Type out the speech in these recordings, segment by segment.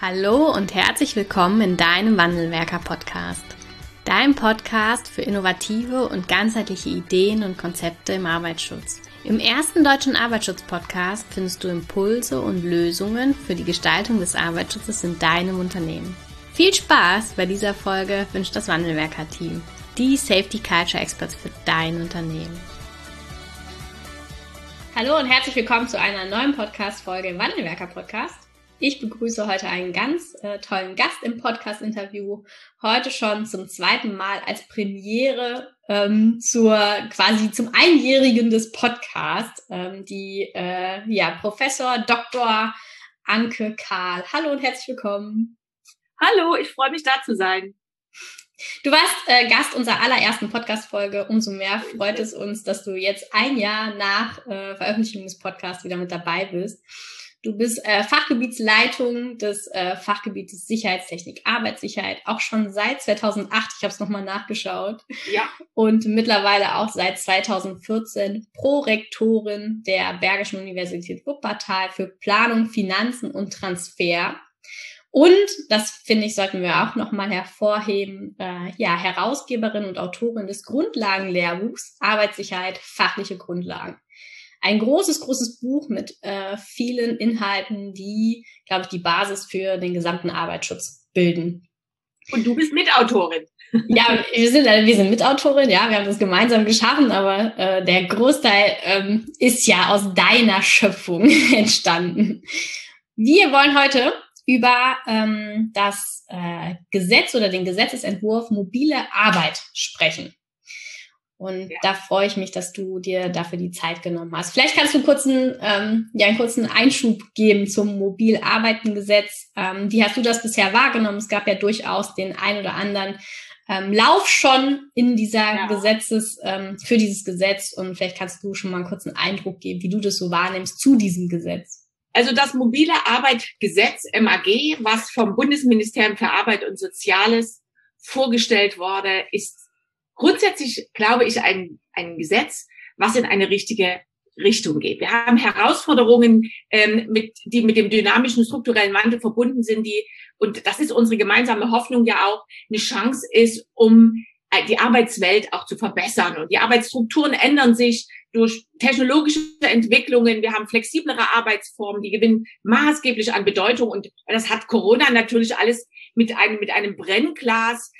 Hallo und herzlich willkommen in deinem Wandelwerker-Podcast. Dein Podcast für innovative und ganzheitliche Ideen und Konzepte im Arbeitsschutz. Im ersten deutschen Arbeitsschutz-Podcast findest du Impulse und Lösungen für die Gestaltung des Arbeitsschutzes in deinem Unternehmen. Viel Spaß bei dieser Folge wünscht das Wandelwerker-Team, die Safety Culture Experts für dein Unternehmen. Hallo und herzlich willkommen zu einer neuen Podcast-Folge im Wandelwerker-Podcast. Ich begrüße heute einen ganz tollen Gast im Podcast-Interview. Heute schon zum zweiten Mal als Premiere zum Einjährigen des Podcasts, die Professor Dr. Anke Kahl. Hallo und herzlich willkommen. Hallo, ich freue mich, da zu sein. Du warst Gast unserer allerersten Podcast-Folge. Umso mehr freut es uns, dass du jetzt ein Jahr nach Veröffentlichung des Podcasts wieder mit dabei bist. Du bist Fachgebietsleitung des Fachgebietes Sicherheitstechnik, Arbeitssicherheit, auch schon seit 2008, ich habe es nochmal nachgeschaut. Ja. Und mittlerweile auch seit 2014 Prorektorin der Bergischen Universität Wuppertal für Planung, Finanzen und Transfer. Und, das finde ich, sollten wir auch nochmal hervorheben, Herausgeberin und Autorin des Grundlagenlehrbuchs Arbeitssicherheit, fachliche Grundlagen. Ein großes Buch mit vielen Inhalten, die, glaube ich, die Basis für den gesamten Arbeitsschutz bilden. Und du bist Mitautorin. Ja, wir sind Mitautorin, ja, wir haben das gemeinsam geschaffen, aber der Großteil ist ja aus deiner Schöpfung entstanden. Wir wollen heute über das Gesetz oder den Gesetzesentwurf mobile Arbeit sprechen. Und da freue ich mich, dass du dir dafür die Zeit genommen hast. Vielleicht kannst du einen kurzen Einschub geben zum Mobilarbeitengesetz. Wie hast du das bisher wahrgenommen? Es gab ja durchaus den ein oder anderen Lauf schon in dieser für dieses Gesetz. Und vielleicht kannst du schon mal einen kurzen Eindruck geben, wie du das so wahrnimmst zu diesem Gesetz. Also das mobile Arbeitgesetz, MAG, was vom Bundesministerium für Arbeit und Soziales vorgestellt wurde, ist grundsätzlich, glaube ich, ein Gesetz, was in eine richtige Richtung geht. Wir haben Herausforderungen, die mit dem dynamischen strukturellen Wandel verbunden sind, und das ist unsere gemeinsame Hoffnung ja auch, eine Chance ist, um die Arbeitswelt auch zu verbessern. Und die Arbeitsstrukturen ändern sich durch technologische Entwicklungen. Wir haben flexiblere Arbeitsformen, die gewinnen maßgeblich an Bedeutung. Und das hat Corona natürlich alles mit einem Brennglas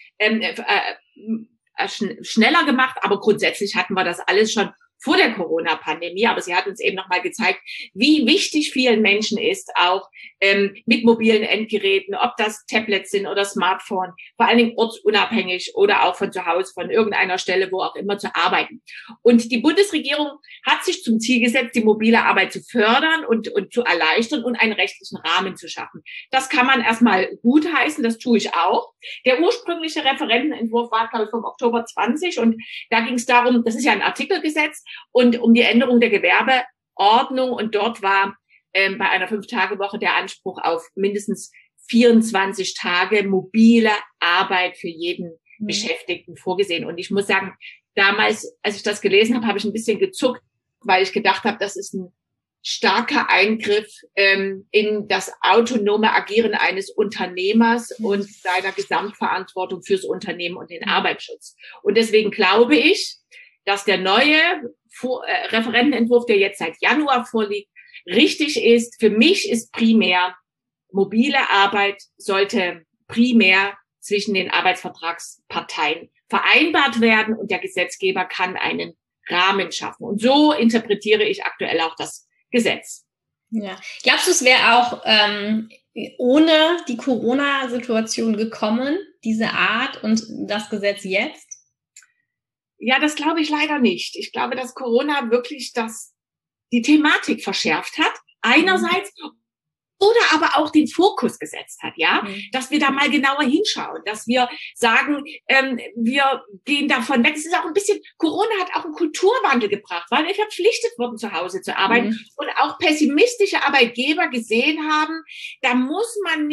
schneller gemacht, aber grundsätzlich hatten wir das alles schon vor der Corona-Pandemie, aber sie hat uns eben nochmal gezeigt, wie wichtig vielen Menschen ist, auch mit mobilen Endgeräten, ob das Tablets sind oder Smartphone, vor allen Dingen ortsunabhängig oder auch von zu Hause, von irgendeiner Stelle, wo auch immer, zu arbeiten. Und die Bundesregierung hat sich zum Ziel gesetzt, die mobile Arbeit zu fördern und zu erleichtern und einen rechtlichen Rahmen zu schaffen. Das kann man erstmal gutheißen, das tue ich auch. Der ursprüngliche Referentenentwurf war, glaube ich, vom Oktober 20 und da ging es darum, das ist ja ein Artikelgesetz, und um die Änderung der Gewerbeordnung, und dort war bei einer 5-Tage-Woche der Anspruch auf mindestens 24 Tage mobile Arbeit für jeden Beschäftigten vorgesehen. Und ich muss sagen, damals, als ich das gelesen habe, habe ich ein bisschen gezuckt, weil ich gedacht habe, das ist ein starker Eingriff in das autonome Agieren eines Unternehmers und seiner Gesamtverantwortung fürs Unternehmen und den Arbeitsschutz. Und deswegen glaube ich, dass der neue Referentenentwurf, der jetzt seit Januar vorliegt, richtig ist. Für mich ist primär, mobile Arbeit sollte primär zwischen den Arbeitsvertragsparteien vereinbart werden und der Gesetzgeber kann einen Rahmen schaffen. Und so interpretiere ich aktuell auch das Gesetz. Ja. Glaubst du, es wäre auch ohne die Corona-Situation gekommen, diese Art und das Gesetz jetzt? Ja, das glaube ich leider nicht. Ich glaube, dass Corona wirklich die Thematik verschärft hat. Einerseits, oder aber auch den Fokus gesetzt hat, ja, dass wir da mal genauer hinschauen, dass wir sagen, wir gehen davon weg. Es ist auch ein bisschen, Corona hat auch einen Kulturwandel gebracht, weil wir verpflichtet wurden, zu Hause zu arbeiten und auch pessimistische Arbeitgeber gesehen haben, da muss man nicht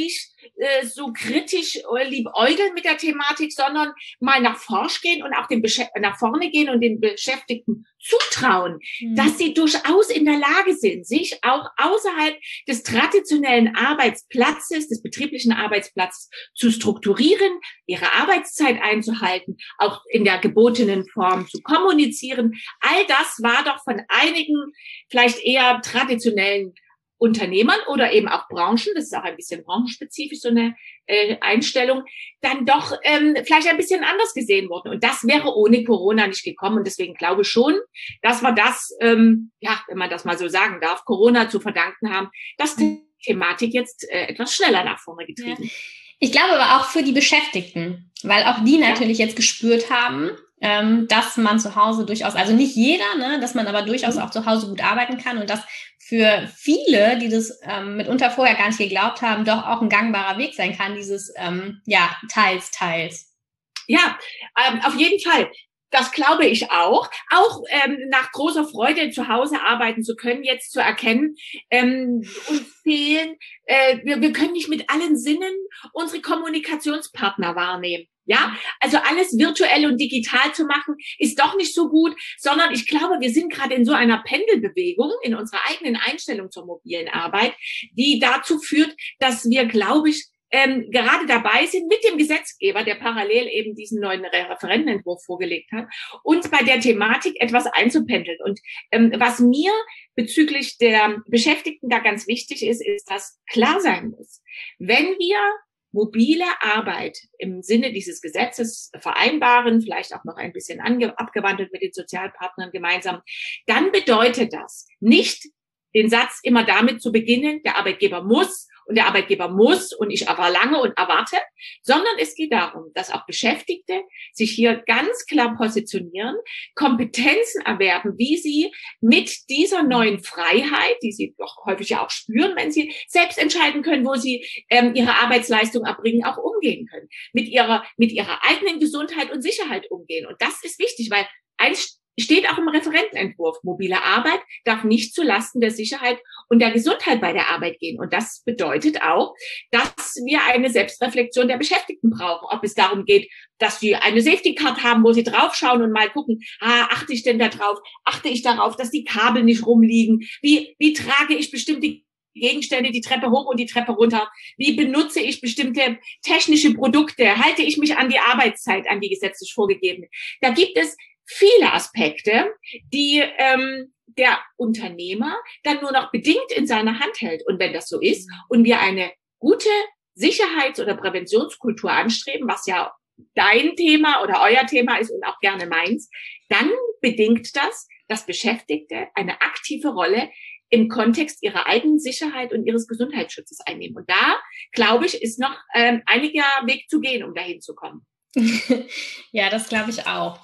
so kritisch liebäugeln mit der Thematik, sondern mal nach vorn gehen und auch nach vorne gehen und den Beschäftigten zutrauen, dass sie durchaus in der Lage sind, sich auch außerhalb des traditionellen Arbeitsplatzes, des betrieblichen Arbeitsplatzes zu strukturieren, ihre Arbeitszeit einzuhalten, auch in der gebotenen Form zu kommunizieren. All das war doch von einigen vielleicht eher traditionellen Unternehmern oder eben auch Branchen, das ist auch ein bisschen branchenspezifisch so eine Einstellung, dann doch vielleicht ein bisschen anders gesehen worden. Und das wäre ohne Corona nicht gekommen. Und deswegen glaube ich schon, dass wir das, ja, wenn man das mal so sagen darf, Corona zu verdanken haben, dass die Thematik jetzt etwas schneller nach vorne getrieben. Ja. Ich glaube aber auch für die Beschäftigten, weil auch die natürlich jetzt gespürt haben, dass man zu Hause durchaus, also nicht jeder, ne, dass man aber durchaus auch zu Hause gut arbeiten kann und dass für viele, die das mitunter vorher gar nicht geglaubt haben, doch auch ein gangbarer Weg sein kann, dieses teils. Ja, auf jeden Fall. Das glaube ich auch. Auch nach großer Freude zu Hause arbeiten zu können, jetzt zu erkennen, uns fehlen, wir können nicht mit allen Sinnen unsere Kommunikationspartner wahrnehmen. Ja, also alles virtuell und digital zu machen, ist doch nicht so gut, sondern ich glaube, wir sind gerade in so einer Pendelbewegung in unserer eigenen Einstellung zur mobilen Arbeit, die dazu führt, dass wir, glaube ich, gerade dabei sind, mit dem Gesetzgeber, der parallel eben diesen neuen Referentenentwurf vorgelegt hat, uns bei der Thematik etwas einzupendeln. Und was mir bezüglich der Beschäftigten da ganz wichtig ist, ist, dass klar sein muss, wenn wir mobile Arbeit im Sinne dieses Gesetzes vereinbaren, vielleicht auch noch ein bisschen abgewandelt mit den Sozialpartnern gemeinsam, dann bedeutet das nicht, den Satz immer damit zu beginnen, der Arbeitgeber muss und ich verlange und erwarte, sondern es geht darum, dass auch Beschäftigte sich hier ganz klar positionieren, Kompetenzen erwerben, wie sie mit dieser neuen Freiheit, die sie doch häufig ja auch spüren, wenn sie selbst entscheiden können, wo sie ihre Arbeitsleistung erbringen, auch umgehen können, mit ihrer eigenen Gesundheit und Sicherheit umgehen. Und das ist wichtig, weil eins steht auch im Referentenentwurf, mobile Arbeit darf nicht zulasten der Sicherheit und der Gesundheit bei der Arbeit gehen. Und das bedeutet auch, dass wir eine Selbstreflexion der Beschäftigten brauchen. Ob es darum geht, dass sie eine Safety Card haben, wo sie draufschauen und mal gucken, achte ich denn da drauf? Achte ich darauf, dass die Kabel nicht rumliegen? Wie trage ich bestimmte Gegenstände die Treppe hoch und die Treppe runter? Wie benutze ich bestimmte technische Produkte? Halte ich mich an die Arbeitszeit, an die gesetzlich vorgegebene? Da gibt es viele Aspekte, die der Unternehmer dann nur noch bedingt in seiner Hand hält. Und wenn das so ist und wir eine gute Sicherheits- oder Präventionskultur anstreben, was ja dein Thema oder euer Thema ist und auch gerne meins, dann bedingt das, dass Beschäftigte eine aktive Rolle im Kontext ihrer eigenen Sicherheit und ihres Gesundheitsschutzes einnehmen. Und da, glaube ich, ist noch einiger Weg zu gehen, um dahin zu kommen. Ja, das glaube ich auch.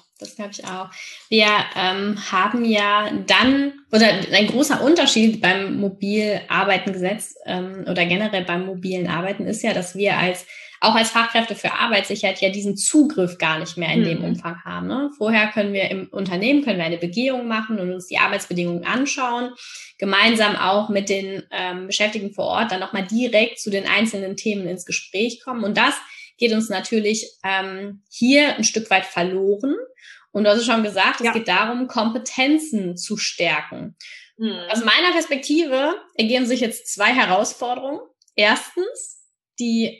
Wir haben ja dann, oder ein großer Unterschied beim Mobilarbeitengesetz oder generell beim mobilen Arbeiten ist ja, dass wir auch als Fachkräfte für Arbeitssicherheit ja diesen Zugriff gar nicht mehr in dem Umfang haben. Ne? Vorher können wir im Unternehmen eine Begehung machen und uns die Arbeitsbedingungen anschauen, gemeinsam auch mit den Beschäftigten vor Ort dann nochmal direkt zu den einzelnen Themen ins Gespräch kommen. Und das geht uns natürlich hier ein Stück weit verloren. Und du hast es schon gesagt, es geht darum, Kompetenzen zu stärken. Aus meiner Perspektive ergeben sich jetzt zwei Herausforderungen. Erstens, die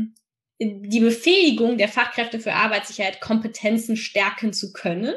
Befähigung der Fachkräfte für Arbeitssicherheit, Kompetenzen stärken zu können.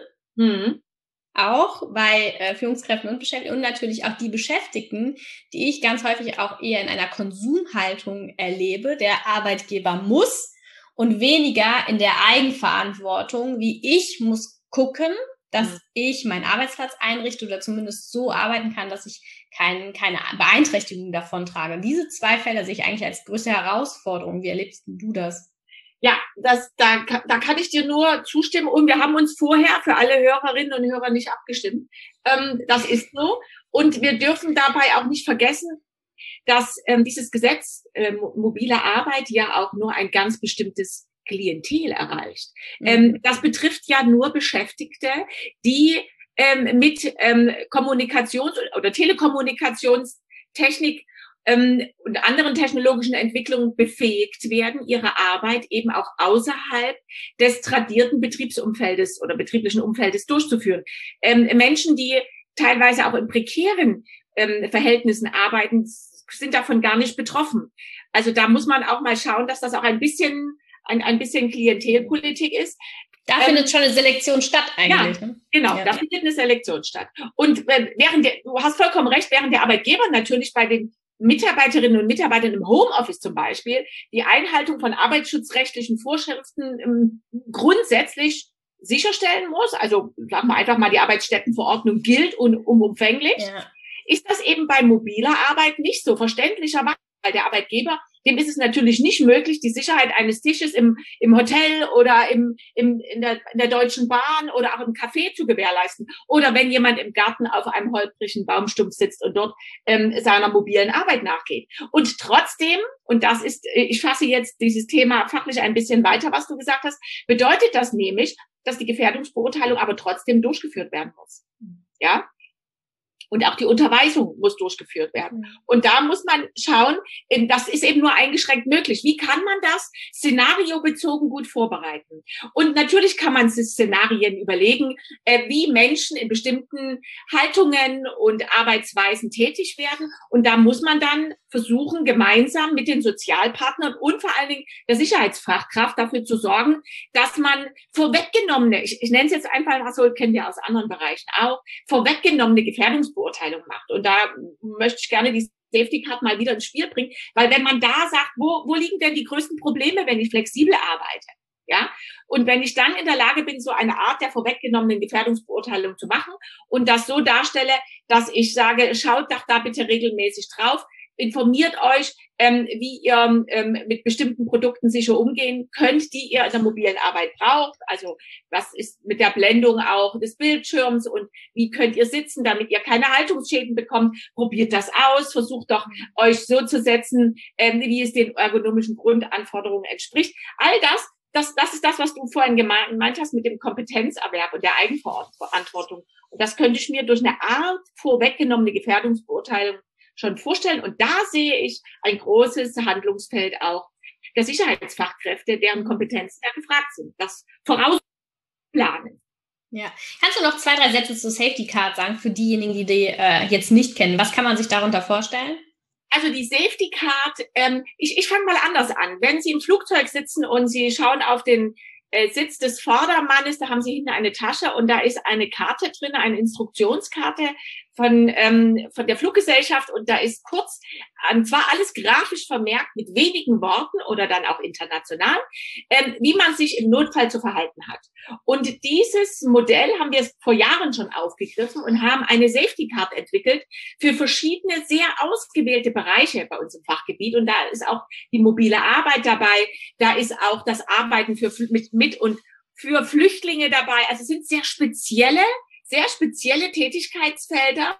Auch bei Führungskräften und Beschäftigten und natürlich auch die Beschäftigten, die ich ganz häufig auch eher in einer Konsumhaltung erlebe. Der Arbeitgeber muss und weniger in der Eigenverantwortung, wie ich muss gucken, dass ich meinen Arbeitsplatz einrichte oder zumindest so arbeiten kann, dass ich keine Beeinträchtigung davon trage. Diese zwei Fälle sehe ich eigentlich als größte Herausforderung. Wie erlebst du das? Ja, da kann ich dir nur zustimmen. Und wir haben uns vorher für alle Hörerinnen und Hörer nicht abgestimmt. Das ist so. Und wir dürfen dabei auch nicht vergessen, dass dieses Gesetz mobile Arbeit ja auch nur ein ganz bestimmtes Klientel erreicht. Das betrifft ja nur Beschäftigte, die mit Kommunikations- oder Telekommunikationstechnik und anderen technologischen Entwicklungen befähigt werden, ihre Arbeit eben auch außerhalb des tradierten Betriebsumfeldes oder betrieblichen Umfeldes durchzuführen. Menschen, die teilweise auch in prekären Verhältnissen arbeiten, sind davon gar nicht betroffen. Also da muss man auch mal schauen, dass das auch ein bisschen Klientelpolitik ist. Da findet schon eine Selektion statt eigentlich. Ja, genau, da findet eine Selektion statt. Und du hast vollkommen recht, während der Arbeitgeber natürlich bei den Mitarbeiterinnen und Mitarbeitern im Homeoffice zum Beispiel die Einhaltung von arbeitsschutzrechtlichen Vorschriften grundsätzlich sicherstellen muss, also sagen wir einfach mal, die Arbeitsstättenverordnung gilt und umfänglich, ist das eben bei mobiler Arbeit nicht so. Verständlicherweise, weil der Arbeitgeber, dem ist es natürlich nicht möglich, die Sicherheit eines Tisches im Hotel oder in der Deutschen Bahn oder auch im Café zu gewährleisten. Oder wenn jemand im Garten auf einem holprigen Baumstumpf sitzt und dort seiner mobilen Arbeit nachgeht. Und trotzdem, und das ist, ich fasse jetzt dieses Thema fachlich ein bisschen weiter, was du gesagt hast, bedeutet das nämlich, dass die Gefährdungsbeurteilung aber trotzdem durchgeführt werden muss. Ja? Und auch die Unterweisung muss durchgeführt werden. Und da muss man schauen, das ist eben nur eingeschränkt möglich. Wie kann man das szenariobezogen gut vorbereiten? Und natürlich kann man sich Szenarien überlegen, wie Menschen in bestimmten Haltungen und Arbeitsweisen tätig werden. Und da muss man dann versuchen, gemeinsam mit den Sozialpartnern und vor allen Dingen der Sicherheitsfachkraft dafür zu sorgen, dass man vorweggenommene, ich nenne es jetzt einfach, so kennen wir aus anderen Bereichen auch, vorweggenommene Gefährdungsbeurteilung macht. Und da möchte ich gerne die Safety Card mal wieder ins Spiel bringen, weil wenn man da sagt, wo liegen denn die größten Probleme, wenn ich flexibel arbeite? Ja, und wenn ich dann in der Lage bin, so eine Art der vorweggenommenen Gefährdungsbeurteilung zu machen und das so darstelle, dass ich sage, schaut doch da bitte regelmäßig drauf, informiert euch, wie ihr mit bestimmten Produkten sicher umgehen könnt, die ihr in der mobilen Arbeit braucht. Also was ist mit der Blendung auch des Bildschirms und wie könnt ihr sitzen, damit ihr keine Haltungsschäden bekommt. Probiert das aus, versucht doch euch so zu setzen, wie es den ergonomischen Grundanforderungen entspricht. All das ist das, was du vorhin gemeint hast mit dem Kompetenzerwerb und der Eigenverantwortung. Und das könnte ich mir durch eine Art vorweggenommene Gefährdungsbeurteilung schon vorstellen. Und da sehe ich ein großes Handlungsfeld auch der Sicherheitsfachkräfte, deren Kompetenzen da gefragt sind. Das Vorausplanen. Ja. Kannst du noch 2, 3 Sätze zur Safety Card sagen für diejenigen, die jetzt nicht kennen? Was kann man sich darunter vorstellen? Also die Safety Card, ich fange mal anders an. Wenn Sie im Flugzeug sitzen und Sie schauen auf den Sitz des Vordermannes, da haben Sie hinten eine Tasche und da ist eine Karte drin, eine Instruktionskarte von der Fluggesellschaft und da ist kurz, zwar alles grafisch vermerkt mit wenigen Worten oder dann auch international, wie man sich im Notfall zu verhalten hat. Und dieses Modell haben wir vor Jahren schon aufgegriffen und haben eine Safety Card entwickelt für verschiedene, sehr ausgewählte Bereiche bei uns im Fachgebiet. Und da ist auch die mobile Arbeit dabei, da ist auch das Arbeiten mit und für Flüchtlinge dabei. Also es sind sehr spezielle Tätigkeitsfelder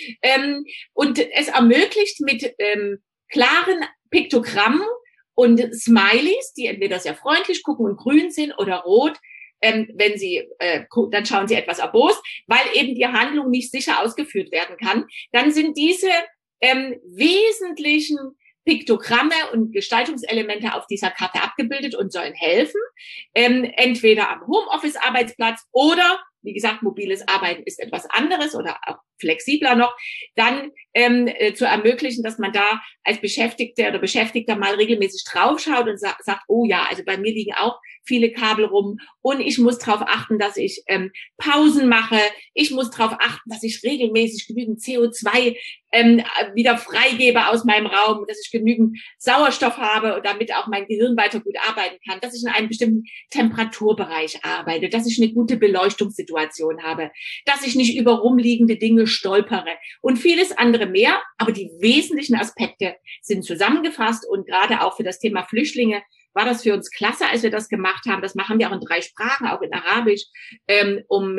und es ermöglicht mit klaren Piktogrammen und Smileys, die entweder sehr freundlich gucken und grün sind oder rot, wenn Sie, dann schauen Sie etwas erbost, weil eben die Handlung nicht sicher ausgeführt werden kann. Dann sind diese wesentlichen Piktogramme und Gestaltungselemente auf dieser Karte abgebildet und sollen helfen, entweder am Homeoffice-Arbeitsplatz oder, wie gesagt, mobiles Arbeiten ist etwas anderes oder auch flexibler noch, dann zu ermöglichen, dass man da als Beschäftigter oder Beschäftigter mal regelmäßig draufschaut und sagt, oh ja, also bei mir liegen auch viele Kabel rum und ich muss darauf achten, dass ich Pausen mache, ich muss darauf achten, dass ich regelmäßig genügend CO2 wieder freigebe aus meinem Raum, dass ich genügend Sauerstoff habe und damit auch mein Gehirn weiter gut arbeiten kann, dass ich in einem bestimmten Temperaturbereich arbeite, dass ich eine gute Beleuchtungssituation habe, dass ich nicht über rumliegende Dinge stolpere und vieles andere mehr. Aber die wesentlichen Aspekte sind zusammengefasst und gerade auch für das Thema Flüchtlinge war das für uns klasse, als wir das gemacht haben. Das machen wir auch in 3 Sprachen, auch in Arabisch, um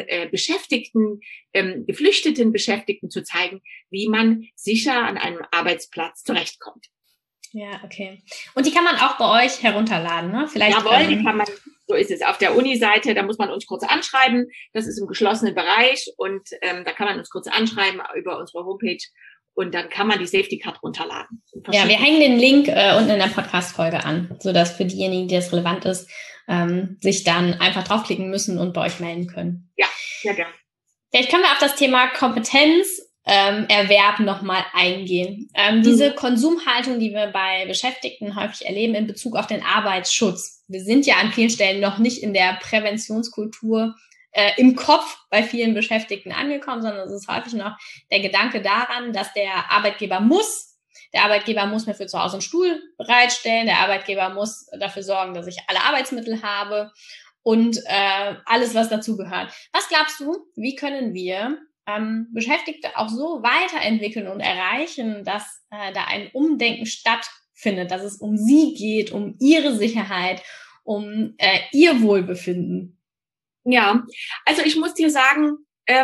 geflüchteten Beschäftigten zu zeigen, wie man sicher an einem Arbeitsplatz zurechtkommt. Ja, okay. Und die kann man auch bei euch herunterladen, ne? Vielleicht. Jawohl, die kann man, so ist es, auf der Uni-Seite, da muss man uns kurz anschreiben. Das ist im geschlossenen Bereich und da kann man uns kurz anschreiben über unsere Homepage und dann kann man die Safety Card runterladen. Ja, wir hängen den Link unten in der Podcast-Folge an, sodass für diejenigen, die das relevant ist, sich dann einfach draufklicken müssen und bei euch melden können. Ja, sehr gerne. Vielleicht können wir auf das Thema Kompetenzerwerb nochmal eingehen. Diese Konsumhaltung, die wir bei Beschäftigten häufig erleben in Bezug auf den Arbeitsschutz. Wir sind ja an vielen Stellen noch nicht in der Präventionskultur im Kopf bei vielen Beschäftigten angekommen, sondern es ist häufig noch der Gedanke daran, dass der Arbeitgeber muss mir für zu Hause einen Stuhl bereitstellen, der Arbeitgeber muss dafür sorgen, dass ich alle Arbeitsmittel habe und alles, was dazugehört. Was glaubst du, wie können wir Beschäftigte auch so weiterentwickeln und erreichen, dass da ein Umdenken stattfindet, dass es um sie geht, um ihre Sicherheit, um ihr Wohlbefinden? Ja, also ich muss dir sagen,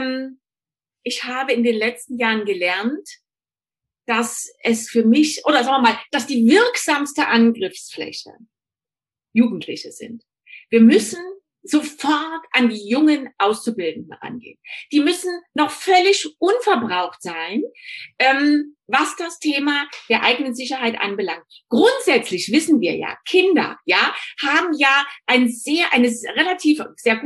ich habe in den letzten Jahren gelernt, dass es für mich, oder sagen wir mal, dass die wirksamste Angriffsfläche Jugendliche sind. Wir müssen sofort an die jungen Auszubildenden rangehen. Die müssen noch völlig unverbraucht sein, was das Thema der eigenen Sicherheit anbelangt. Grundsätzlich wissen wir ja, Kinder, ja, haben ja eine relativ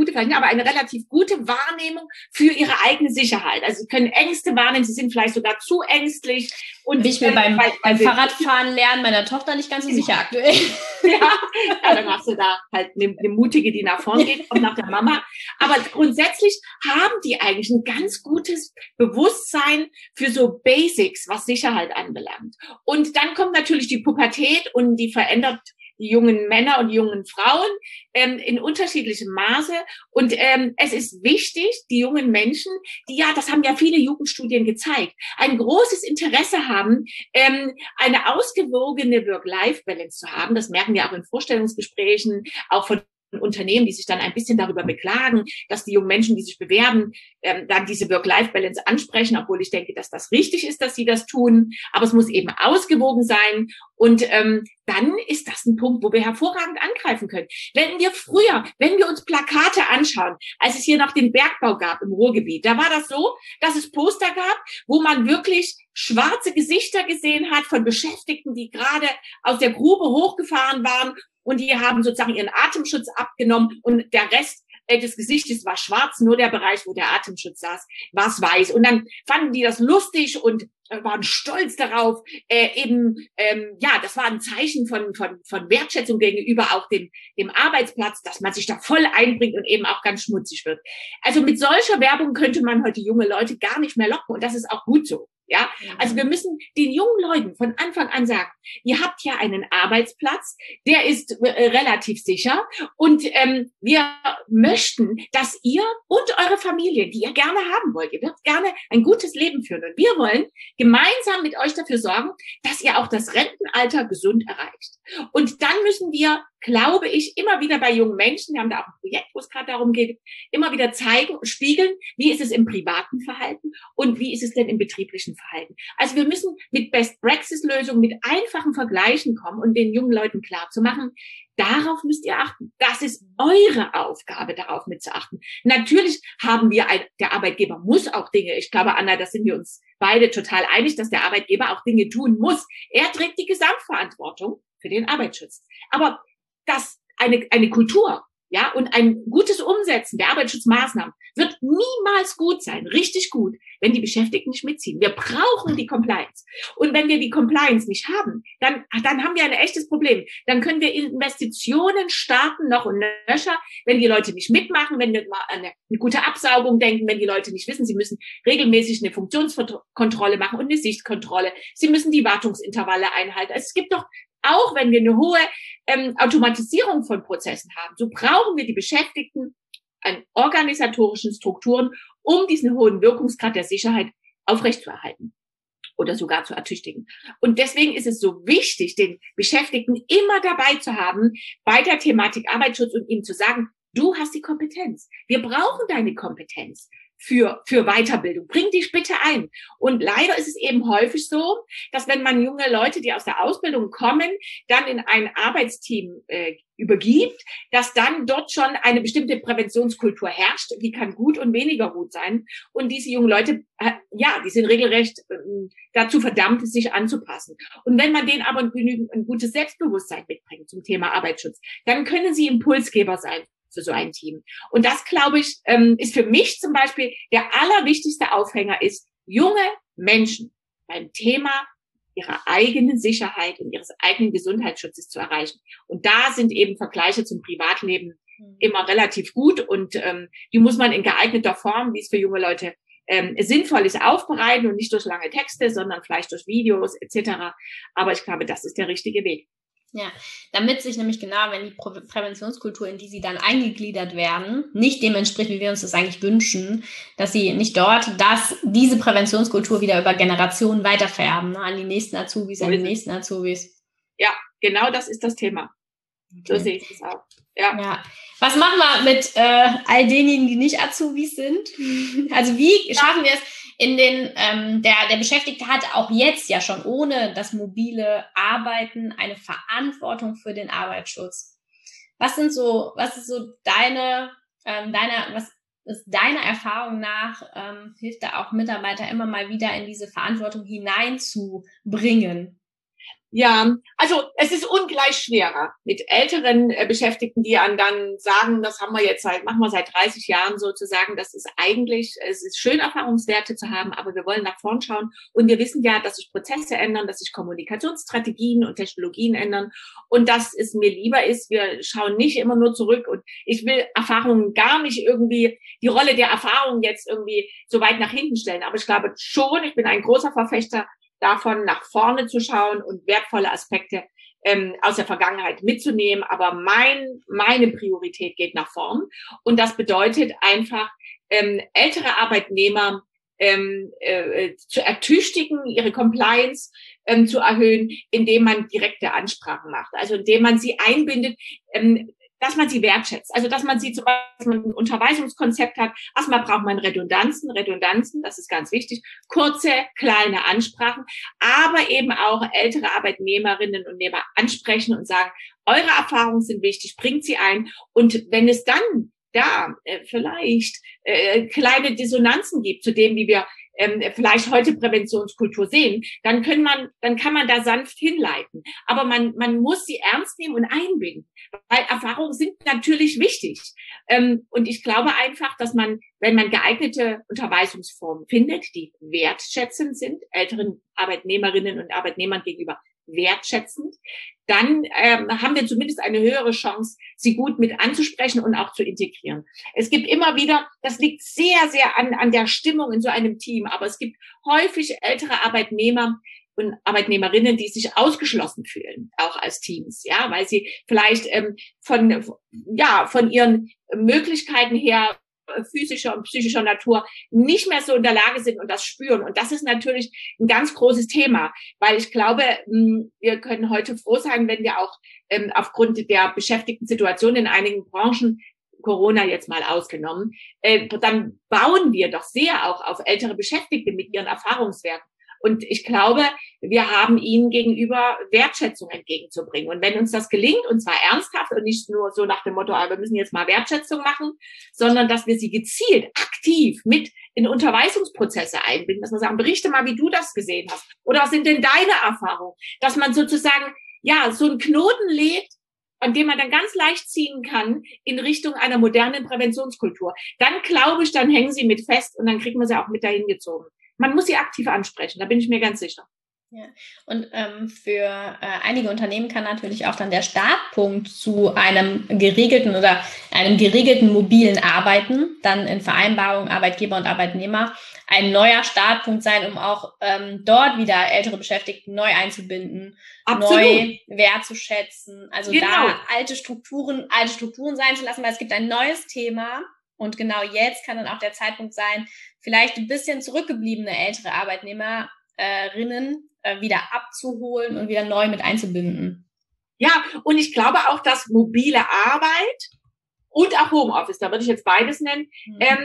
gute Wahrnehmung für ihre eigene Sicherheit. Also sie können Ängste wahrnehmen, sie sind vielleicht sogar zu ängstlich. Und ich mir beim Fahrradfahren lernen meiner Tochter nicht ganz so sicher aktuell. Ja, dann machst du da halt eine Mutige, die nach vorne geht, und nach der Mama. Aber grundsätzlich haben die eigentlich ein ganz gutes Bewusstsein für so Basics, was Sicherheit anbelangt. Und dann kommt natürlich die Pubertät und die verändert die jungen Männer und die jungen Frauen in unterschiedlichem Maße. Und es ist wichtig, die jungen Menschen, die ja, das haben ja viele Jugendstudien gezeigt, ein großes Interesse haben, eine ausgewogene Work-Life-Balance zu haben. Das merken wir auch in Vorstellungsgesprächen, auch von Unternehmen, die sich dann ein bisschen darüber beklagen, dass die jungen Menschen, die sich bewerben, dann diese Work-Life-Balance ansprechen, obwohl ich denke, dass das richtig ist, dass sie das tun. Aber es muss eben ausgewogen sein. Und dann ist das ein Punkt, wo wir hervorragend angreifen können. Wenn wir uns Plakate anschauen, als es hier noch den Bergbau gab im Ruhrgebiet, da war das so, dass es Poster gab, wo man wirklich schwarze Gesichter gesehen hat von Beschäftigten, die gerade aus der Grube hochgefahren waren. Und die haben sozusagen ihren Atemschutz abgenommen und der Rest des Gesichtes war schwarz, nur der Bereich, wo der Atemschutz saß, war es weiß. Und dann fanden die das lustig und waren stolz darauf. Das war ein Zeichen von Wertschätzung gegenüber auch dem Arbeitsplatz, dass man sich da voll einbringt und eben auch ganz schmutzig wird. Also mit solcher Werbung könnte man heute junge Leute gar nicht mehr locken und das ist auch gut so. Ja, also wir müssen den jungen Leuten von Anfang an sagen, ihr habt ja einen Arbeitsplatz, der ist relativ sicher und wir möchten, dass ihr und eure Familien, die ihr gerne haben wollt, ihr würdet gerne ein gutes Leben führen und wir wollen gemeinsam mit euch dafür sorgen, dass ihr auch das Rentenalter gesund erreicht. Und dann müssen wir, glaube ich, immer wieder bei jungen Menschen, wir haben da auch ein Projekt, wo es gerade darum geht, immer wieder zeigen und spiegeln, wie ist es im privaten Verhalten und wie ist es denn im betrieblichen Verhalten. Also wir müssen mit Best-Praxis-Lösungen, mit einfachen Vergleichen kommen und den jungen Leuten klar zu machen, darauf müsst ihr achten. Das ist eure Aufgabe, darauf mitzuachten. Natürlich haben wir, der Arbeitgeber muss auch Dinge, ich glaube, Anna, da sind wir uns beide total einig, dass der Arbeitgeber auch Dinge tun muss. Er trägt die Gesamtverantwortung für den Arbeitsschutz. Aber dass eine Kultur, ja, und ein gutes Umsetzen der Arbeitsschutzmaßnahmen wird niemals gut sein, richtig gut, wenn die Beschäftigten nicht mitziehen. Wir brauchen die Compliance. Und wenn wir die Compliance nicht haben, dann haben wir ein echtes Problem. Dann können wir Investitionen starten, noch und nöcher, wenn die Leute nicht mitmachen, wenn wir mal an eine gute Absaugung denken, wenn die Leute nicht wissen, sie müssen regelmäßig eine Funktionskontrolle machen und eine Sichtkontrolle. Sie müssen die Wartungsintervalle einhalten. Also es gibt doch, auch wenn wir eine hohe Automatisierung von Prozessen haben, so brauchen wir die Beschäftigten an organisatorischen Strukturen, um diesen hohen Wirkungsgrad der Sicherheit aufrechtzuerhalten oder sogar zu ertüchtigen. Und deswegen ist es so wichtig, den Beschäftigten immer dabei zu haben, bei der Thematik Arbeitsschutz und ihm zu sagen, du hast die Kompetenz. Wir brauchen deine Kompetenz für Weiterbildung. Bring dich bitte ein. Und leider ist es eben häufig so, dass wenn man junge Leute, die aus der Ausbildung kommen, dann in ein Arbeitsteam übergibt, dass dann dort schon eine bestimmte Präventionskultur herrscht, die kann gut und weniger gut sein. Und diese jungen Leute, die sind regelrecht dazu verdammt, sich anzupassen. Und wenn man denen aber ein gutes Selbstbewusstsein mitbringt zum Thema Arbeitsschutz, dann können sie Impulsgeber sein für so ein Team. Und das, glaube ich, ist für mich zum Beispiel der allerwichtigste Aufhänger ist, junge Menschen beim Thema ihrer eigenen Sicherheit und ihres eigenen Gesundheitsschutzes zu erreichen. Und da sind eben Vergleiche zum Privatleben immer relativ gut und die muss man in geeigneter Form, wie es für junge Leute sinnvoll ist, aufbereiten und nicht durch lange Texte, sondern vielleicht durch Videos etc. Aber ich glaube, das ist der richtige Weg. Ja, damit sich nämlich genau, wenn die Präventionskultur, in die sie dann eingegliedert werden, nicht dem entspricht, wie wir uns das eigentlich wünschen, dass sie nicht dort, dass diese Präventionskultur wieder über Generationen weitervererben, ne, an die nächsten Azubis, an die nächsten Azubis. Ja, genau das ist das Thema. Okay. So sehe ich es auch. Ja. Was machen wir mit all denjenigen, die nicht Azubis sind? Also wie schaffen wir es, in den, der Beschäftigte hat auch jetzt ja schon ohne das mobile Arbeiten eine Verantwortung für den Arbeitsschutz. Was ist so deiner Erfahrung nach, hilft da auch Mitarbeiter immer mal wieder in diese Verantwortung hineinzubringen? Ja, also es ist ungleich schwerer mit älteren Beschäftigten, die dann sagen, das machen wir seit 30 Jahren sozusagen, es ist schön, Erfahrungswerte zu haben, aber wir wollen nach vorn schauen und wir wissen ja, dass sich Prozesse ändern, dass sich Kommunikationsstrategien und Technologien ändern und dass es mir lieber ist, wir schauen nicht immer nur zurück und ich will Erfahrungen gar nicht irgendwie, die Rolle der Erfahrung jetzt irgendwie so weit nach hinten stellen, aber ich glaube schon, ich bin ein großer Verfechter davon, nach vorne zu schauen und wertvolle Aspekte aus der Vergangenheit mitzunehmen. Aber meine Priorität geht nach vorn. Und das bedeutet einfach, ältere Arbeitnehmer zu ertüchtigen, ihre Compliance zu erhöhen, indem man direkte Ansprachen macht. Also indem man sie einbindet, dass man sie wertschätzt. Also dass man sie zum Beispiel ein Unterweisungskonzept hat. Erstmal braucht man Redundanzen, das ist ganz wichtig. Kurze, kleine Ansprachen, aber eben auch ältere Arbeitnehmerinnen und Nehmer ansprechen und sagen, eure Erfahrungen sind wichtig, bringt sie ein. Und wenn es dann vielleicht kleine Dissonanzen gibt zu dem, wie wir vielleicht heute Präventionskultur sehen, dann kann man da sanft hinleiten. Aber man muss sie ernst nehmen und einbinden, weil Erfahrungen sind natürlich wichtig. Und ich glaube einfach, dass wenn man geeignete Unterweisungsformen findet, die wertschätzend sind, älteren Arbeitnehmerinnen und Arbeitnehmern gegenüber wertschätzend, dann haben wir zumindest eine höhere Chance, sie gut mit anzusprechen und auch zu integrieren. Es gibt immer wieder, das liegt sehr, sehr an der Stimmung in so einem Team, aber es gibt häufig ältere Arbeitnehmer und Arbeitnehmerinnen, die sich ausgeschlossen fühlen, auch als Teams, ja, weil sie vielleicht von ihren Möglichkeiten her physischer und psychischer Natur nicht mehr so in der Lage sind und das spüren. Und das ist natürlich ein ganz großes Thema, weil ich glaube, wir können heute froh sein, wenn wir auch aufgrund der beschäftigten Situation in einigen Branchen, Corona jetzt mal ausgenommen, dann bauen wir doch sehr auch auf ältere Beschäftigte mit ihren Erfahrungswerten. Und ich glaube, wir haben ihnen gegenüber Wertschätzung entgegenzubringen. Und wenn uns das gelingt, und zwar ernsthaft und nicht nur so nach dem Motto, wir müssen jetzt mal Wertschätzung machen, sondern dass wir sie gezielt, aktiv mit in Unterweisungsprozesse einbinden, dass wir sagen, berichte mal, wie du das gesehen hast. Oder was sind denn deine Erfahrungen? Dass man sozusagen, so einen Knoten legt, an dem man dann ganz leicht ziehen kann in Richtung einer modernen Präventionskultur. Dann glaube ich, dann hängen sie mit fest und dann kriegen wir sie auch mit dahin gezogen. Man muss sie aktiv ansprechen, da bin ich mir ganz sicher. Ja. Und für einige Unternehmen kann natürlich auch dann der Startpunkt zu einem geregelten mobilen Arbeiten, dann in Vereinbarung Arbeitgeber und Arbeitnehmer, ein neuer Startpunkt sein, um auch dort wieder ältere Beschäftigte neu einzubinden, neu wertzuschätzen. Also da alte Strukturen sein zu lassen, weil es gibt ein neues Thema. Und genau jetzt kann dann auch der Zeitpunkt sein, vielleicht ein bisschen zurückgebliebene ältere Arbeitnehmerinnen wieder abzuholen und wieder neu mit einzubinden. Ja, und ich glaube auch, dass mobile Arbeit und auch Homeoffice, da würde ich jetzt beides nennen,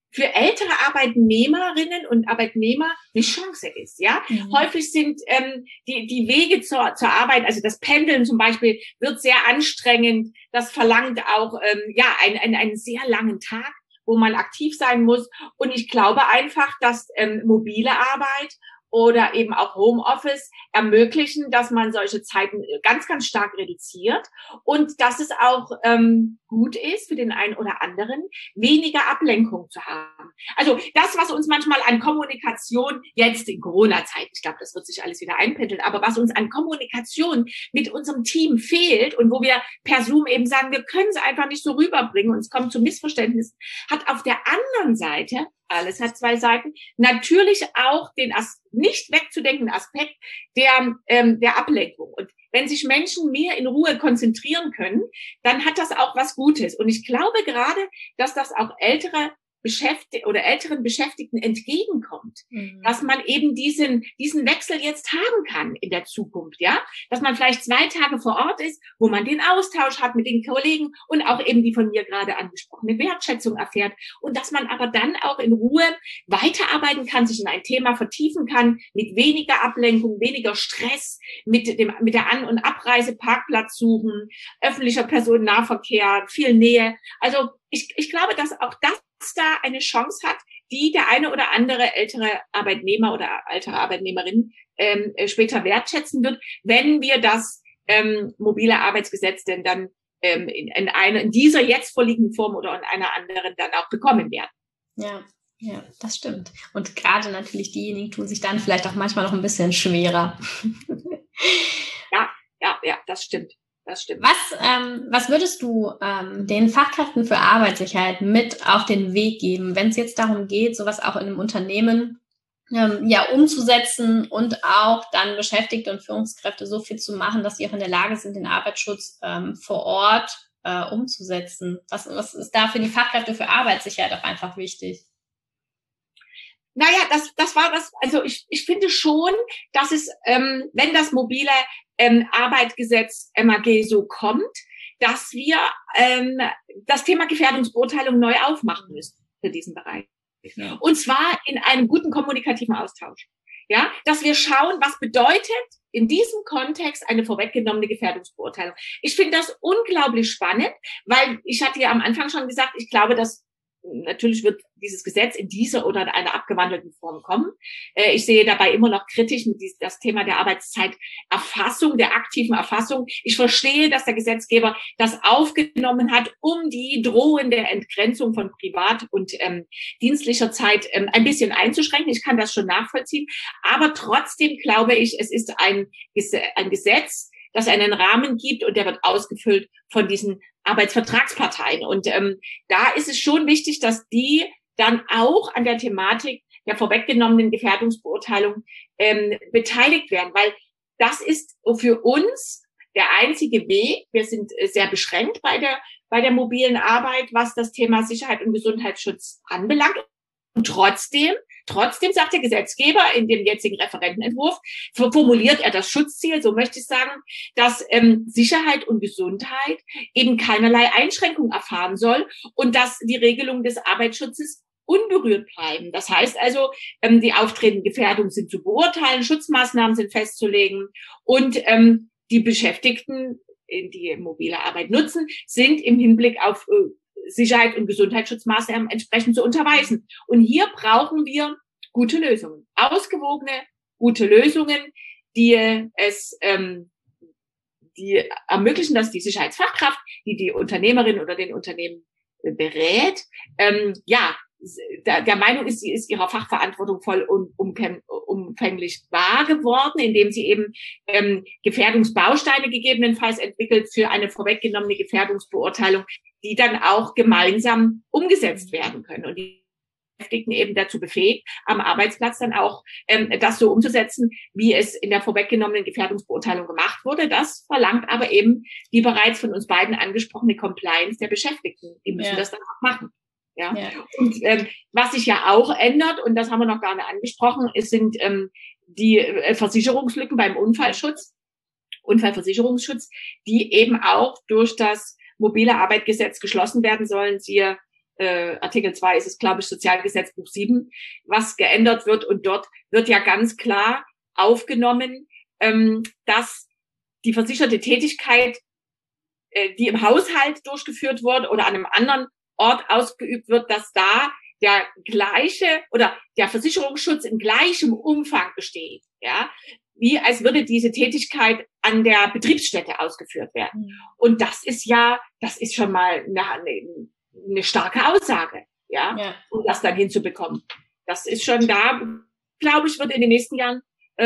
für ältere Arbeitnehmerinnen und Arbeitnehmer eine Chance ist. Ja, häufig sind die Wege zur Arbeit, also das Pendeln zum Beispiel, wird sehr anstrengend. Das verlangt auch einen sehr langen Tag, wo man aktiv sein muss. Und ich glaube einfach, dass mobile Arbeit oder eben auch Homeoffice ermöglichen, dass man solche Zeiten ganz, ganz stark reduziert und dass es auch gut ist für den einen oder anderen, weniger Ablenkung zu haben. Also das, was uns manchmal an Kommunikation jetzt in Corona-Zeiten, ich glaube, das wird sich alles wieder einpendeln, aber was uns an Kommunikation mit unserem Team fehlt und wo wir per Zoom eben sagen, wir können es einfach nicht so rüberbringen und es kommt zu Missverständnissen, hat auf der anderen Seite, alles hat zwei Seiten, natürlich auch den nicht wegzudenkenden Aspekt der Ablenkung. Und wenn sich Menschen mehr in Ruhe konzentrieren können, dann hat das auch was Gutes. Und ich glaube gerade, dass das auch älteren Beschäftigten entgegenkommt, dass man eben diesen Wechsel jetzt haben kann in der Zukunft, ja, dass man vielleicht 2 Tage vor Ort ist, wo man den Austausch hat mit den Kollegen und auch eben die von mir gerade angesprochene Wertschätzung erfährt und dass man aber dann auch in Ruhe weiterarbeiten kann, sich in ein Thema vertiefen kann, mit weniger Ablenkung, weniger Stress, mit der An- und Abreise, Parkplatz suchen, öffentlicher Personennahverkehr, viel Nähe. Also ich glaube, dass auch das da eine Chance hat, die der eine oder andere ältere Arbeitnehmer oder ältere Arbeitnehmerin später wertschätzen wird, wenn wir das mobile Arbeitsgesetz denn dann in dieser jetzt vorliegenden Form oder in einer anderen dann auch bekommen werden. Ja, das stimmt. Und gerade natürlich diejenigen tun sich dann vielleicht auch manchmal noch ein bisschen schwerer. Ja, das stimmt. Was würdest du den Fachkräften für Arbeitssicherheit mit auf den Weg geben, wenn es jetzt darum geht, sowas auch in einem Unternehmen umzusetzen und auch dann Beschäftigte und Führungskräfte so viel zu machen, dass sie auch in der Lage sind, den Arbeitsschutz vor Ort umzusetzen? Was ist da für die Fachkräfte für Arbeitssicherheit auch einfach wichtig? Naja, das war das, also ich finde schon, dass es, wenn das mobile Arbeitsgesetz MAG so kommt, dass wir das Thema Gefährdungsbeurteilung neu aufmachen müssen für diesen Bereich. Ja. Und zwar in einem guten kommunikativen Austausch. Ja, dass wir schauen, was bedeutet in diesem Kontext eine vorweggenommene Gefährdungsbeurteilung. Ich finde das unglaublich spannend, weil ich hatte ja am Anfang schon gesagt, ich glaube, dass natürlich wird dieses Gesetz in dieser oder in einer abgewandelten Form kommen. Ich sehe dabei immer noch kritisch mit das Thema der Arbeitszeiterfassung, der aktiven Erfassung. Ich verstehe, dass der Gesetzgeber das aufgenommen hat, um die drohende Entgrenzung von Privat- und dienstlicher Zeit ein bisschen einzuschränken. Ich kann das schon nachvollziehen. Aber trotzdem glaube ich, es ist ein Gesetz, das einen Rahmen gibt und der wird ausgefüllt von diesen Arbeitsvertragsparteien. Und da ist es schon wichtig, dass die dann auch an der Thematik der vorweggenommenen Gefährdungsbeurteilung beteiligt werden, weil das ist für uns der einzige Weg. Wir sind sehr beschränkt bei der mobilen Arbeit, was das Thema Sicherheit und Gesundheitsschutz anbelangt. Und trotzdem sagt der Gesetzgeber in dem jetzigen Referentenentwurf, formuliert er das Schutzziel, so möchte ich sagen, dass Sicherheit und Gesundheit eben keinerlei Einschränkung erfahren soll und dass die Regelungen des Arbeitsschutzes unberührt bleiben. Das heißt also, die auftretenden Gefährdungen sind zu beurteilen, Schutzmaßnahmen sind festzulegen und die Beschäftigten, die mobile Arbeit nutzen, sind im Hinblick auf Sicherheit und Gesundheitsschutzmaßnahmen entsprechend zu unterweisen. Und hier brauchen wir gute Lösungen, ausgewogene, gute Lösungen, die ermöglichen, dass die Sicherheitsfachkraft, die Unternehmerin oder den Unternehmen berät, der Meinung ist, sie ist ihrer Fachverantwortung voll umfänglich wahr geworden, indem sie eben Gefährdungsbausteine gegebenenfalls entwickelt für eine vorweggenommene Gefährdungsbeurteilung, die dann auch gemeinsam umgesetzt werden können und die Beschäftigten eben dazu befähigt, am Arbeitsplatz dann auch das so umzusetzen, wie es in der vorweggenommenen Gefährdungsbeurteilung gemacht wurde. Das verlangt aber eben die bereits von uns beiden angesprochene Compliance der Beschäftigten. Die müssen das dann auch machen. Ja. Und was sich ja auch ändert, und das haben wir noch gar nicht angesprochen, sind die Versicherungslücken beim Unfallversicherungsschutz, die eben auch durch das mobile Arbeitsgesetz geschlossen werden sollen. Siehe Artikel 2 ist es, glaube ich, Sozialgesetzbuch 7, was geändert wird. Und dort wird ja ganz klar aufgenommen, dass die versicherte Tätigkeit, die im Haushalt durchgeführt wird oder an einem anderen Ort ausgeübt wird, dass da der gleiche oder der Versicherungsschutz in gleichem Umfang besteht, ja, wie als würde diese Tätigkeit an der Betriebsstätte ausgeführt werden. Mhm. Und das ist schon mal eine starke Aussage, ja, um das dann hinzubekommen. Das ist schon da, glaube ich, wird in den nächsten Jahren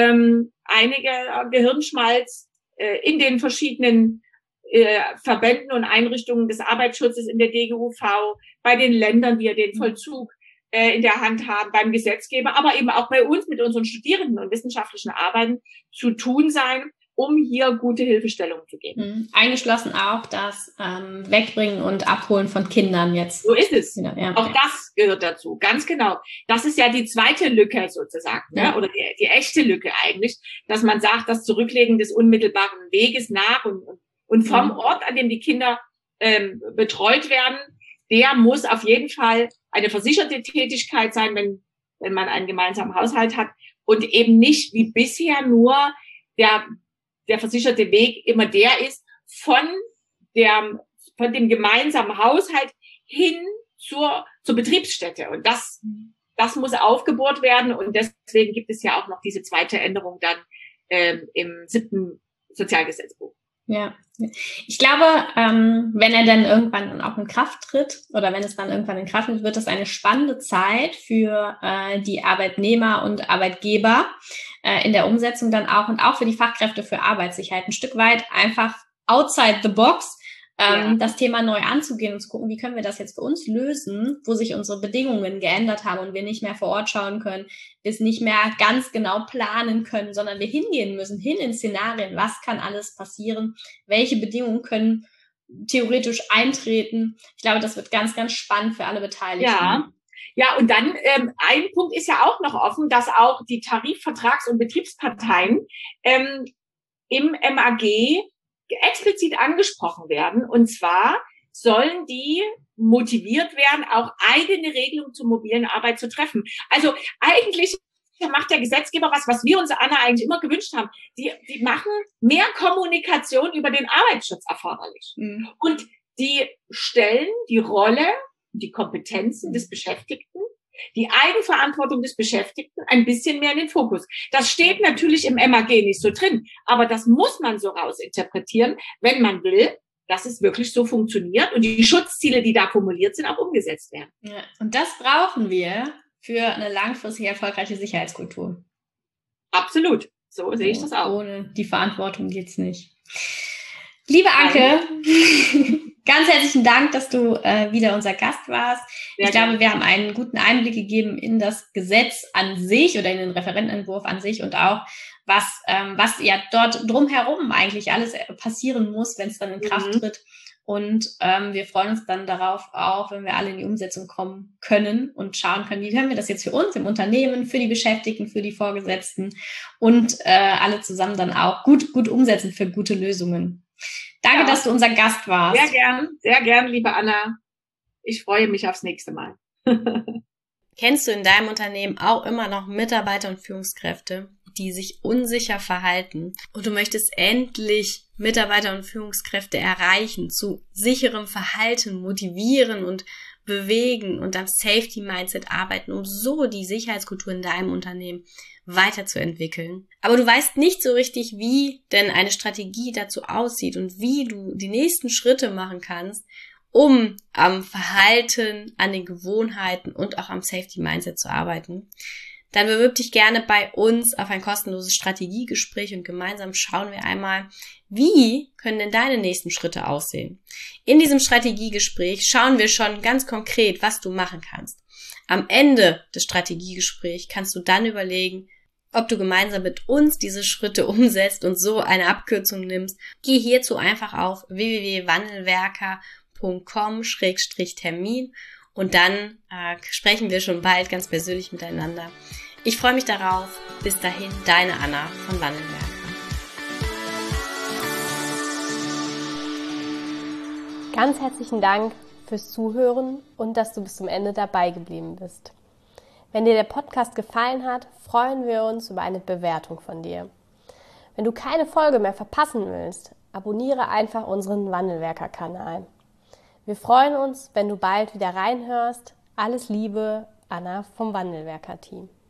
einige Gehirnschmalz in den verschiedenen Verbänden und Einrichtungen des Arbeitsschutzes in der DGUV, bei den Ländern, die ja den Vollzug in der Hand haben, beim Gesetzgeber, aber eben auch bei uns mit unseren Studierenden und wissenschaftlichen Arbeiten zu tun sein, um hier gute Hilfestellung zu geben. Eingeschlossen auch das Wegbringen und Abholen von Kindern jetzt. So ist es. Ja. Auch das gehört dazu, ganz genau. Das ist ja die zweite Lücke sozusagen, ne? Oder die echte Lücke eigentlich, dass man sagt, das Zurücklegen des unmittelbaren Weges nach und vom Ort, an dem die Kinder betreut werden, der muss auf jeden Fall eine versicherte Tätigkeit sein, wenn man einen gemeinsamen Haushalt hat und eben nicht wie bisher nur der versicherte Weg immer der ist von dem gemeinsamen Haushalt hin zur Betriebsstätte. Und das muss aufgebohrt werden. Und deswegen gibt es ja auch noch diese zweite Änderung dann im 7. Sozialgesetzbuch. Ja, ich glaube, wenn er dann irgendwann auch in Kraft tritt oder wenn es dann irgendwann in Kraft tritt, wird das eine spannende Zeit für die Arbeitnehmer und Arbeitgeber in der Umsetzung dann auch und auch für die Fachkräfte für Arbeitssicherheit. Ein Stück weit einfach outside the box das Thema neu anzugehen und zu gucken, wie können wir das jetzt für uns lösen, wo sich unsere Bedingungen geändert haben und wir nicht mehr vor Ort schauen können, wir es nicht mehr ganz genau planen können, sondern wir hingehen müssen, hin in Szenarien, was kann alles passieren, welche Bedingungen können theoretisch eintreten. Ich glaube, das wird ganz, ganz spannend für alle Beteiligten. Ja, und dann ein Punkt ist ja auch noch offen, dass auch die Tarifvertrags- und Betriebsparteien im MAG explizit angesprochen werden. Und zwar sollen die motiviert werden, auch eigene Regelungen zur mobilen Arbeit zu treffen. Also eigentlich macht der Gesetzgeber was wir uns, Anna, eigentlich immer gewünscht haben. Die machen mehr Kommunikation über den Arbeitsschutz erforderlich. Mhm. Und die stellen die Rolle, die Kompetenzen des Beschäftigten, die Eigenverantwortung des Beschäftigten ein bisschen mehr in den Fokus. Das steht natürlich im MAG nicht so drin, aber das muss man so rausinterpretieren, wenn man will, dass es wirklich so funktioniert und die Schutzziele, die da formuliert sind, auch umgesetzt werden. Ja, und das brauchen wir für eine langfristig erfolgreiche Sicherheitskultur. Absolut, so sehe ich das auch. Ohne die Verantwortung geht's nicht. Liebe Anke, ganz herzlichen Dank, dass du wieder unser Gast warst. Ich glaube, wir haben einen guten Einblick gegeben in das Gesetz an sich oder in den Referentenentwurf an sich und auch, was ja dort drumherum eigentlich alles passieren muss, wenn es dann in Kraft tritt. Und wir freuen uns dann darauf auch, wenn wir alle in die Umsetzung kommen können und schauen können, wie können wir das jetzt für uns im Unternehmen, für die Beschäftigten, für die Vorgesetzten und alle zusammen dann auch gut umsetzen für gute Lösungen. Danke, dass du unser Gast warst. Sehr gern, liebe Anna. Ich freue mich aufs nächste Mal. Kennst du in deinem Unternehmen auch immer noch Mitarbeiter und Führungskräfte, die sich unsicher verhalten und du möchtest endlich Mitarbeiter und Führungskräfte erreichen, zu sicherem Verhalten motivieren und bewegen und am Safety-Mindset arbeiten, um so die Sicherheitskultur in deinem Unternehmen weiterzuentwickeln. Aber du weißt nicht so richtig, wie denn eine Strategie dazu aussieht und wie du die nächsten Schritte machen kannst, um am Verhalten, an den Gewohnheiten und auch am Safety-Mindset zu arbeiten. Dann bewirb dich gerne bei uns auf ein kostenloses Strategiegespräch und gemeinsam schauen wir einmal, wie können denn deine nächsten Schritte aussehen. In diesem Strategiegespräch schauen wir schon ganz konkret, was du machen kannst. Am Ende des Strategiegesprächs kannst du dann überlegen, ob du gemeinsam mit uns diese Schritte umsetzt und so eine Abkürzung nimmst. Geh hierzu einfach auf www.wandelwerker.com/Termin und dann sprechen wir schon bald ganz persönlich miteinander. Ich freue mich darauf. Bis dahin, deine Anna von Wandelwerker. Ganz herzlichen Dank fürs Zuhören und dass du bis zum Ende dabei geblieben bist. Wenn dir der Podcast gefallen hat, freuen wir uns über eine Bewertung von dir. Wenn du keine Folge mehr verpassen willst, abonniere einfach unseren Wandelwerker-Kanal. Wir freuen uns, wenn du bald wieder reinhörst. Alles Liebe, Anna vom Wandelwerker-Team.